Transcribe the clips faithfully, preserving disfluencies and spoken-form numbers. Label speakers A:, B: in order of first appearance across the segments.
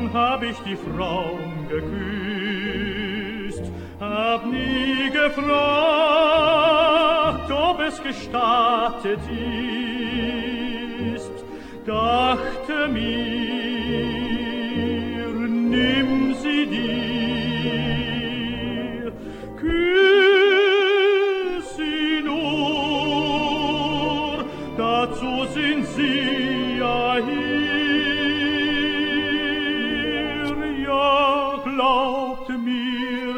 A: gern hab ich die Frauen geküsst, hab nie gefragt, ob es gestattet ist, dachte mir, nimm sie dir, küss sie nur, dazu sind sie ja hier, ja, glaubt mir,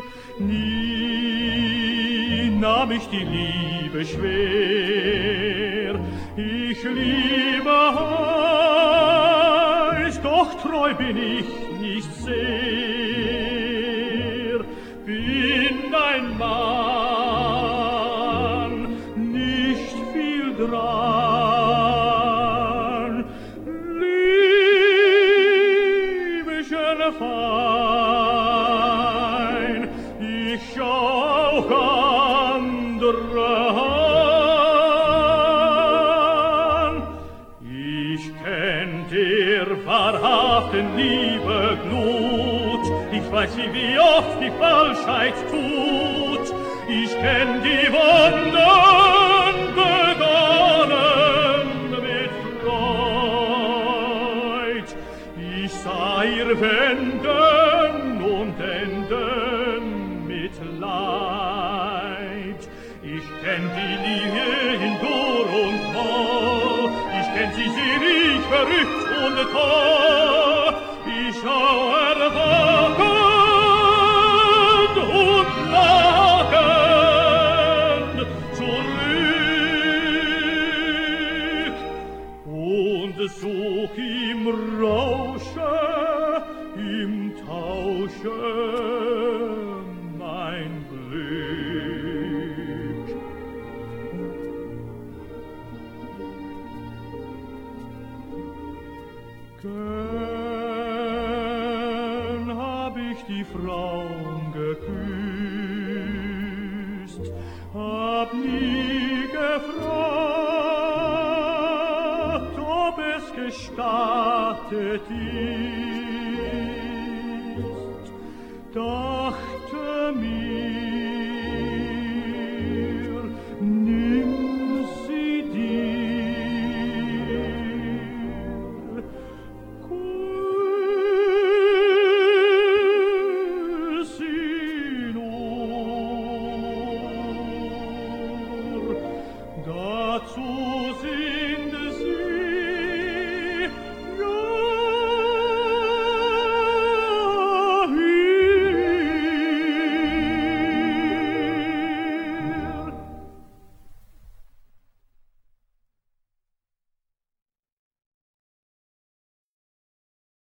A: nie nahm ich die Liebe schwer, ich liebe heiß, doch treu bin ich nicht sehr, bin ein Mann, nicht viel dran, liebchen fein, ich schau auch andere an, ich kenn der wahrhaften Liebe Glut, ich weiß, wie oft die Falschheit tut, ich kenn die Wunden begonnen mit Freud, ich sah ihr Wenden und Enden mit Leid, ich kenn die Linie in Dur und Moll, ich kenn sie selig, verrückt und toll, ich schau erwachend und lachend zurück und such im Rausche, im Tausche mein Glück. Gern hab ich die Frauen geküsst, hab nie gefragt, ob es gestattet ist,